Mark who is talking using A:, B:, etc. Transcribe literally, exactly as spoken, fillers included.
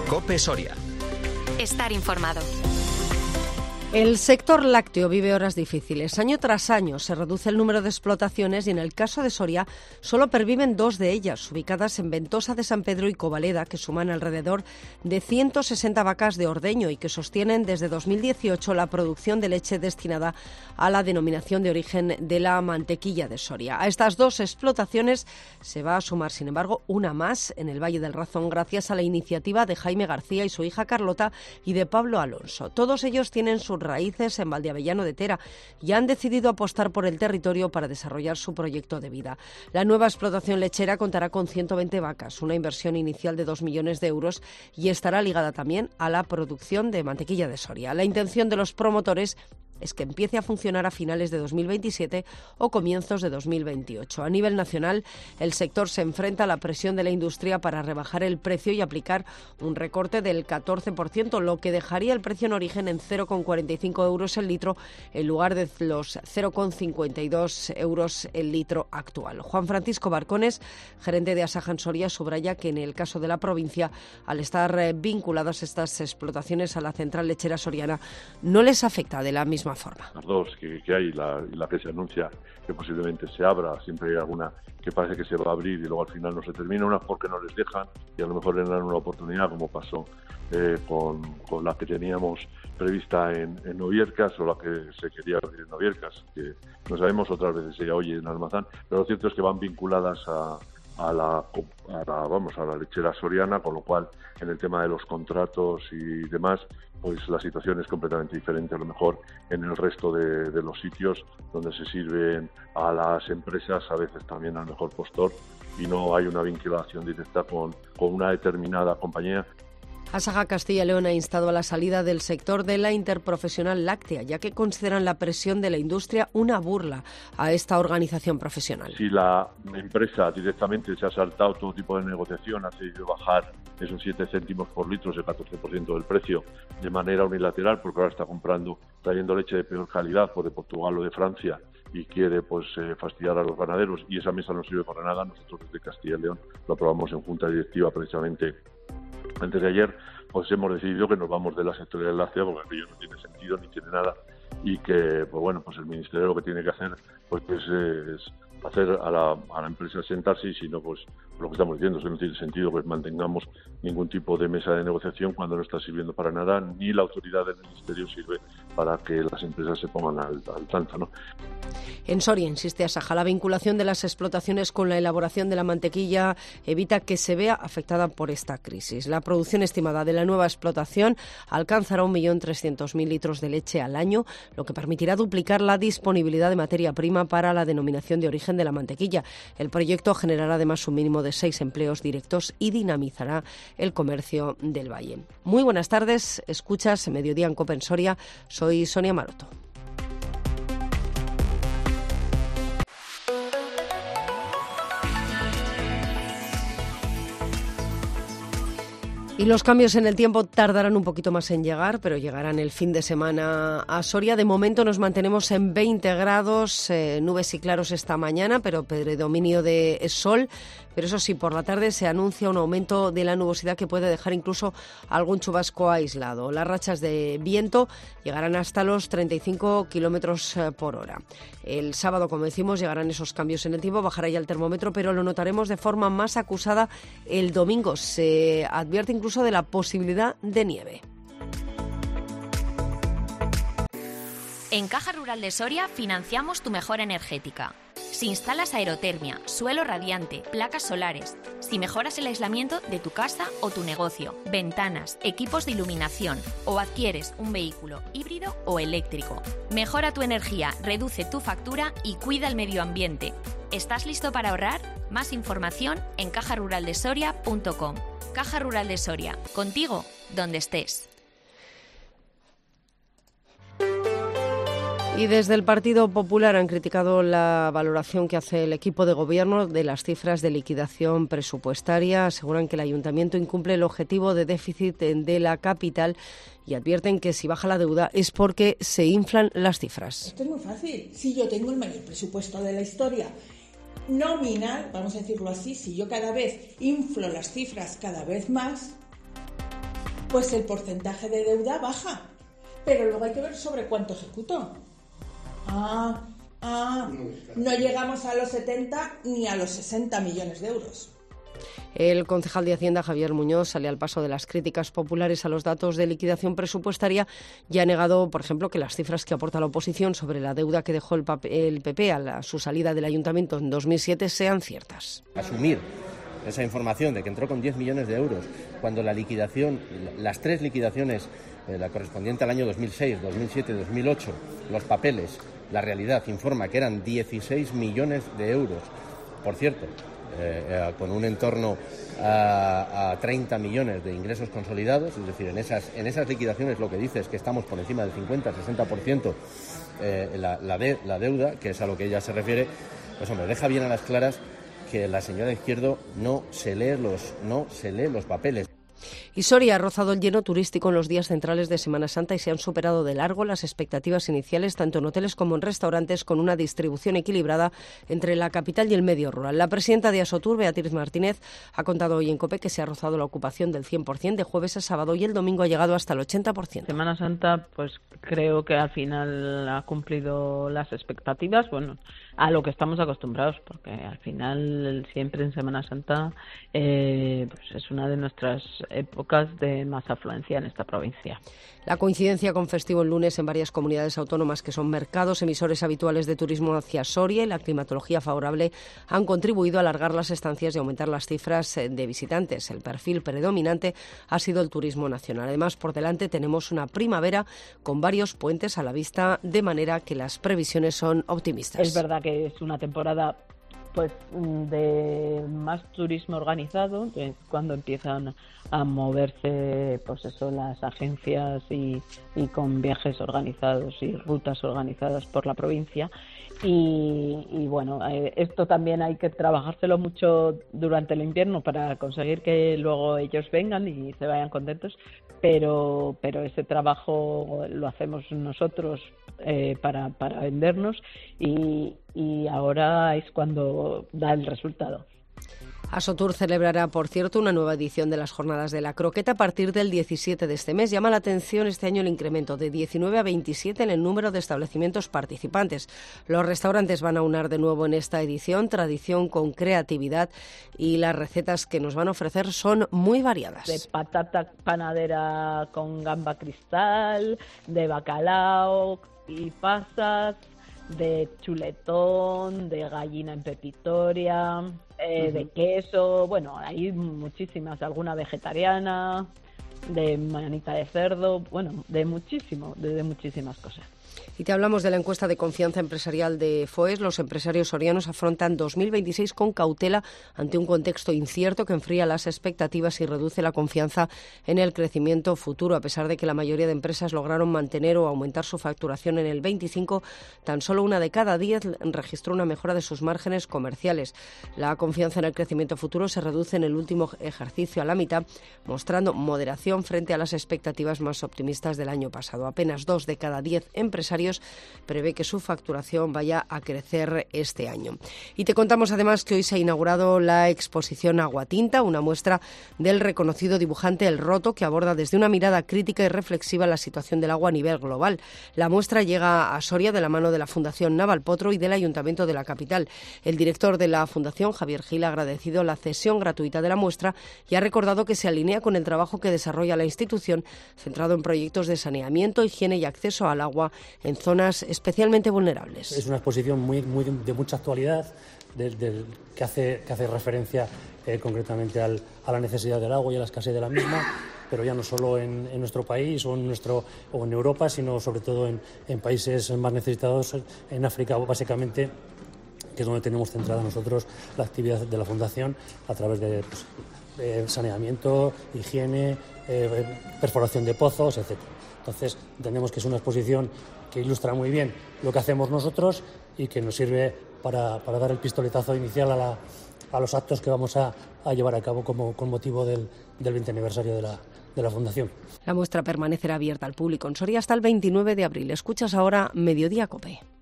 A: COPE Soria.
B: Estar informado.
C: El sector lácteo vive horas difíciles. Año tras año se reduce el número de explotaciones y en el caso de Soria solo perviven dos de ellas, ubicadas en Ventosa de San Pedro y Covaleda, que suman alrededor de ciento sesenta vacas de ordeño y que sostienen desde dos mil dieciocho la producción de leche destinada a la denominación de origen de la mantequilla de Soria. A estas dos explotaciones se va a sumar, sin embargo, una más en el Valle del Razón, gracias a la iniciativa de Jaime García y su hija Carlota y de Pablo Alonso. Todos ellos tienen sus raíces en Valdeavellano de Tera y han decidido apostar por el territorio para desarrollar su proyecto de vida. La nueva explotación lechera contará con ciento veinte vacas, una inversión inicial de dos millones de euros y estará ligada también a la producción de mantequilla de Soria. La intención de los promotores es que empiece a funcionar a finales de dos mil veintisiete o comienzos de dos mil veintiocho. A nivel nacional, el sector se enfrenta a la presión de la industria para rebajar el precio y aplicar un recorte del catorce por ciento, lo que dejaría el precio en origen en cero coma cuarenta y cinco euros el litro en lugar de los cero coma cincuenta y dos euros el litro actual. Juan Francisco Barcones, gerente de Asaja en Soria, subraya que en el caso de la provincia, al estar vinculadas estas explotaciones a la central lechera soriana, no les afecta de la misma forma.
D: Las dos que, que hay, la, la que se anuncia que posiblemente se abra, siempre hay alguna que parece que se va a abrir y luego al final no se termina, unas porque no les dejan y a lo mejor les dan una oportunidad, como pasó eh, con, con la que teníamos prevista en, en Noviercas o la que se quería abrir en Noviercas, que no sabemos, otras veces ella oye en Almazán, pero lo cierto es que van vinculadas a A la, a la vamos a la lechera soriana, con lo cual en el tema de los contratos y demás, pues la situación es completamente diferente a lo mejor en el resto de, de los sitios donde se sirven a las empresas, a veces también al mejor postor, y no hay una vinculación directa con, con una determinada compañía.
C: Asaja Castilla y León ha instado a la salida del sector de la interprofesional láctea, ya que consideran la presión de la industria una burla a esta organización profesional.
D: Si la empresa directamente se ha saltado todo tipo de negociación, ha decidido bajar esos siete céntimos por litro, ese catorce por ciento del precio, de manera unilateral, porque ahora está comprando, trayendo leche de peor calidad, por de Portugal o de Francia, y quiere pues eh, fastidiar a los ganaderos, y esa mesa no sirve para nada. Nosotros desde Castilla y León lo aprobamos en Junta Directiva precisamente antes de ayer, pues hemos decidido que nos vamos de la sectorial láctea porque aquello no tiene sentido ni tiene nada y que, pues bueno, pues el Ministerio lo que tiene que hacer pues es, es hacer a la, a la empresa sentarse y si no, pues lo que estamos diciendo es que no tiene sentido que mantengamos ningún tipo de mesa de negociación cuando no está sirviendo para nada, ni la autoridad del Ministerio sirve para que las empresas se pongan al, al tanto, ¿no?
C: En Soria, insiste Asaja, la vinculación de las explotaciones con la elaboración de la mantequilla evita que se vea afectada por esta crisis. La producción estimada de la nueva explotación alcanzará un millón trescientos mil litros de leche al año, lo que permitirá duplicar la disponibilidad de materia prima para la denominación de origen de la mantequilla. El proyecto generará además un mínimo de seis empleos directos y dinamizará el comercio del valle. Muy buenas tardes, escuchas Mediodía en COPE en Soria, soy Sonia Maroto. Y los cambios en el tiempo tardarán un poquito más en llegar, pero llegarán el fin de semana a Soria. De momento nos mantenemos en veinte grados, eh, nubes y claros esta mañana, pero predominio de sol. Pero eso sí, por la tarde se anuncia un aumento de la nubosidad que puede dejar incluso algún chubasco aislado. Las rachas de viento llegarán hasta los treinta y cinco kilómetros por hora. El sábado, como decimos, llegarán esos cambios en el tiempo, bajará ya el termómetro, pero lo notaremos de forma más acusada el domingo. Se advierte incluso de la posibilidad de nieve.
B: En Caja Rural de Soria financiamos tu mejora energética. Si instalas aerotermia, suelo radiante, placas solares, si mejoras el aislamiento de tu casa o tu negocio, ventanas, equipos de iluminación o adquieres un vehículo híbrido o eléctrico. Mejora tu energía, reduce tu factura y cuida el medio ambiente. ¿Estás listo para ahorrar? Más información en caja rural de soria punto com. Caja Rural de Soria, contigo donde estés.
C: Y desde el Partido Popular han criticado la valoración que hace el equipo de gobierno de las cifras de liquidación presupuestaria. Aseguran que el ayuntamiento incumple el objetivo de déficit de la capital y advierten que si baja la deuda es porque se inflan las cifras.
E: Esto es muy fácil. Si yo tengo el mayor presupuesto de la historia nominal, vamos a decirlo así, si yo cada vez inflo las cifras cada vez más, pues el porcentaje de deuda baja. Pero luego hay que ver sobre cuánto ejecutó. Ah, ah, no llegamos a los setenta ni a los sesenta millones de euros.
C: El concejal de Hacienda, Javier Muñoz, sale al paso de las críticas populares a los datos de liquidación presupuestaria y ha negado, por ejemplo, que las cifras que aporta la oposición sobre la deuda que dejó el P P a la, su salida del ayuntamiento en dos mil siete sean ciertas.
A: Asumir esa información de que entró con diez millones de euros cuando la liquidación, las tres liquidaciones, eh, la correspondiente al año dos mil seis, dos mil siete, dos mil ocho, los papeles, la realidad informa que eran dieciséis millones de euros. Por cierto, Eh, eh, con un entorno a, a treinta millones de ingresos consolidados, es decir, en esas, en esas liquidaciones lo que dice es que estamos por encima del cincuenta a sesenta por ciento eh, la, la, de, la deuda, que es a lo que ella se refiere. Pues hombre, deja bien a las claras que la señora Izquierdo no se lee los, no se lee los papeles.
C: Y Soria ha rozado el lleno turístico en los días centrales de Semana Santa y se han superado de largo las expectativas iniciales tanto en hoteles como en restaurantes, con una distribución equilibrada entre la capital y el medio rural. La presidenta de Asotur, Beatriz Martínez, ha contado hoy en COPE que se ha rozado la ocupación del cien por ciento de jueves a sábado y el domingo ha llegado hasta el ochenta por ciento.
F: Semana Santa, pues creo que al final ha cumplido las expectativas, bueno, a lo que estamos acostumbrados, porque al final siempre en Semana Santa eh, pues es una de nuestras épocas de más afluencia en esta provincia.
C: La coincidencia con festivo el lunes en varias comunidades autónomas que son mercados emisores habituales de turismo hacia Soria y la climatología favorable han contribuido a alargar las estancias y aumentar las cifras de visitantes. El perfil predominante ha sido el turismo nacional. Además, por delante tenemos una primavera con varios puentes a la vista, de manera que las previsiones son optimistas.
F: Es verdad que es una temporada pues de más turismo organizado, de cuando empiezan a moverse pues eso las agencias y, y con viajes organizados y rutas organizadas por la provincia. Y, y bueno, esto también hay que trabajárselo mucho durante el invierno para conseguir que luego ellos vengan y se vayan contentos, pero pero ese trabajo lo hacemos nosotros eh, para, para vendernos y, y ahora es cuando da el resultado.
C: Asotur celebrará, por cierto, una nueva edición de las Jornadas de la Croqueta a partir del diecisiete de este mes. Llama la atención este año el incremento de diecinueve a veintisiete en el número de establecimientos participantes. Los restaurantes van a aunar de nuevo en esta edición tradición con creatividad y las recetas que nos van a ofrecer son muy variadas.
F: De patata panadera con gamba cristal, de bacalao y pasas, de chuletón, de gallina en pepitoria, eh, uh-huh. de queso, bueno, hay muchísimas, alguna vegetariana, de manita de cerdo, bueno, de muchísimo, de, de muchísimas cosas.
C: Y te hablamos de la encuesta de confianza empresarial de FOES. Los empresarios sorianos afrontan dos mil veintiséis con cautela ante un contexto incierto que enfría las expectativas y reduce la confianza en el crecimiento futuro. A pesar de que la mayoría de empresas lograron mantener o aumentar su facturación en el veinticinco, tan solo una de cada diez registró una mejora de sus márgenes comerciales. La confianza en el crecimiento futuro se reduce en el último ejercicio a la mitad, mostrando moderación frente a las expectativas más optimistas del año pasado. Apenas dos de cada diez empresarios prevé que su facturación vaya a crecer este año. Y te contamos además que hoy se ha inaugurado la exposición Aguatinta, una muestra del reconocido dibujante El Roto, que aborda desde una mirada crítica y reflexiva la situación del agua a nivel global. La muestra llega a Soria de la mano de la Fundación Navalpotro y del Ayuntamiento de la capital. El director de la Fundación, Javier Gil, ha agradecido la cesión gratuita de la muestra y ha recordado que se alinea con el trabajo que desarrolla la institución, centrado en proyectos de saneamiento, higiene y acceso al agua en zonas especialmente vulnerables.
G: Es una exposición muy, muy de mucha actualidad, de, de, que, hace, que hace referencia eh, concretamente al, a la necesidad del agua y a la escasez de la misma, pero ya no solo en, en nuestro país o en, nuestro, o en Europa, sino sobre todo en, en países más necesitados, en África básicamente, que es donde tenemos centrada nosotros la actividad de la Fundación a través de, pues, de saneamiento, higiene, eh, perforación de pozos, etcétera. Entonces, entendemos que es una exposición que ilustra muy bien lo que hacemos nosotros y que nos sirve para, para dar el pistoletazo inicial a, la, a los actos que vamos a, a llevar a cabo como, con motivo del, del veinte aniversario de la, de la Fundación.
C: La muestra permanecerá abierta al público en Soria hasta el veintinueve de abril. Escuchas ahora Mediodía COPE.